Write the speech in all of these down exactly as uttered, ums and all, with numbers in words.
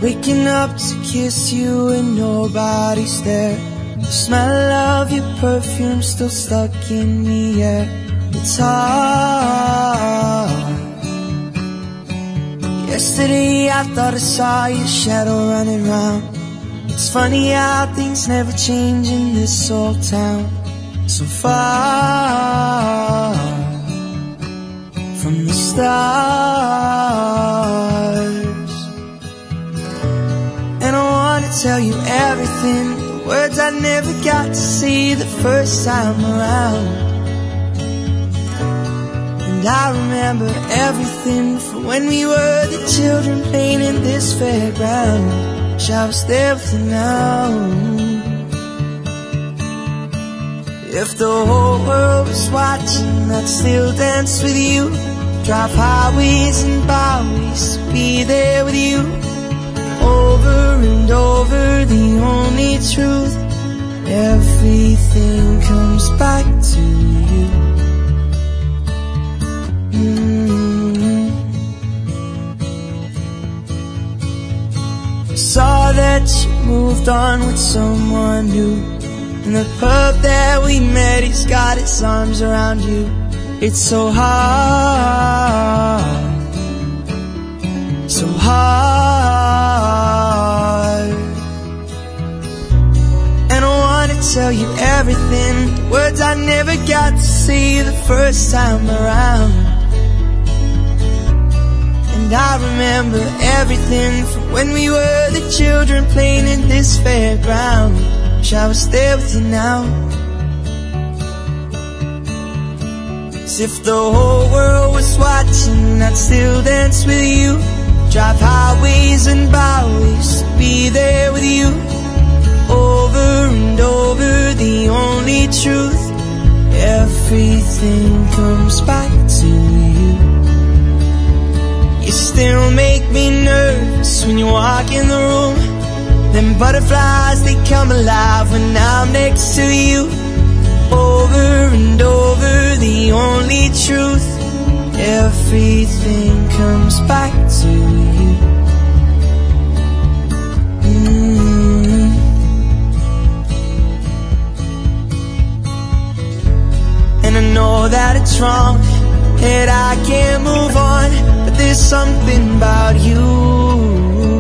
Waking up to kiss you and nobody's there. The smell of your perfume still stuck in the air. It's hard. Yesterday I thought I saw your shadow running round. It's funny how things never change in this old town. So far from the stars. And I wanna tell you everything, the words I never got to see the first time around. And I remember everything from when we were the children playing in this fairground. Wish I was there with you now. If the whole world was watching, I'd still dance with you. Drive highways and byways to be there with you. Over and over, the only truth, everything comes back to you. mm-hmm. Saw that you moved on with someone new. In the pub that we met, he's got his arms around you. It's so hard, so hard. And I wanna tell you everything, the words I never got to say the first time around. And I remember everything from when we were the children playing in this fairground. Wish I was there with you now. As if the whole world was watching, I'd still dance with you. Drive highways and byways to be there with you. Over and over, the only truth, everything comes back to you. You still make me nervous when you walk in the room. Them butterflies, they come alive when I'm next to you. Over and over, the only truth, everything comes back to you. mm-hmm. And I know that it's wrong, that I can't move on, but there's something about you.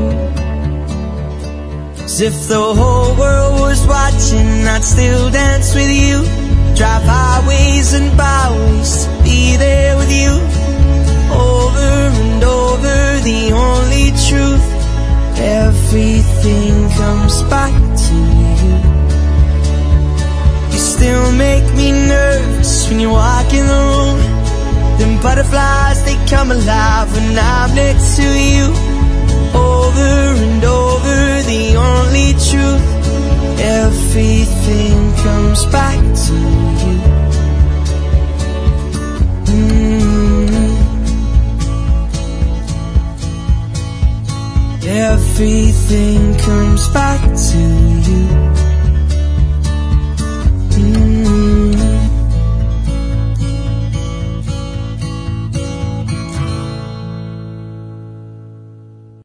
As if the whole world was watching, I'd still dance with you. Drive highways and byways to be there with you. Over and over, the only truth, everything comes back to you. You still make me nervous when you walk in the room. Them butterflies, they come alive when I'm next to you. Over and over, the only truth, everything comes back to you. mm-hmm. Everything comes back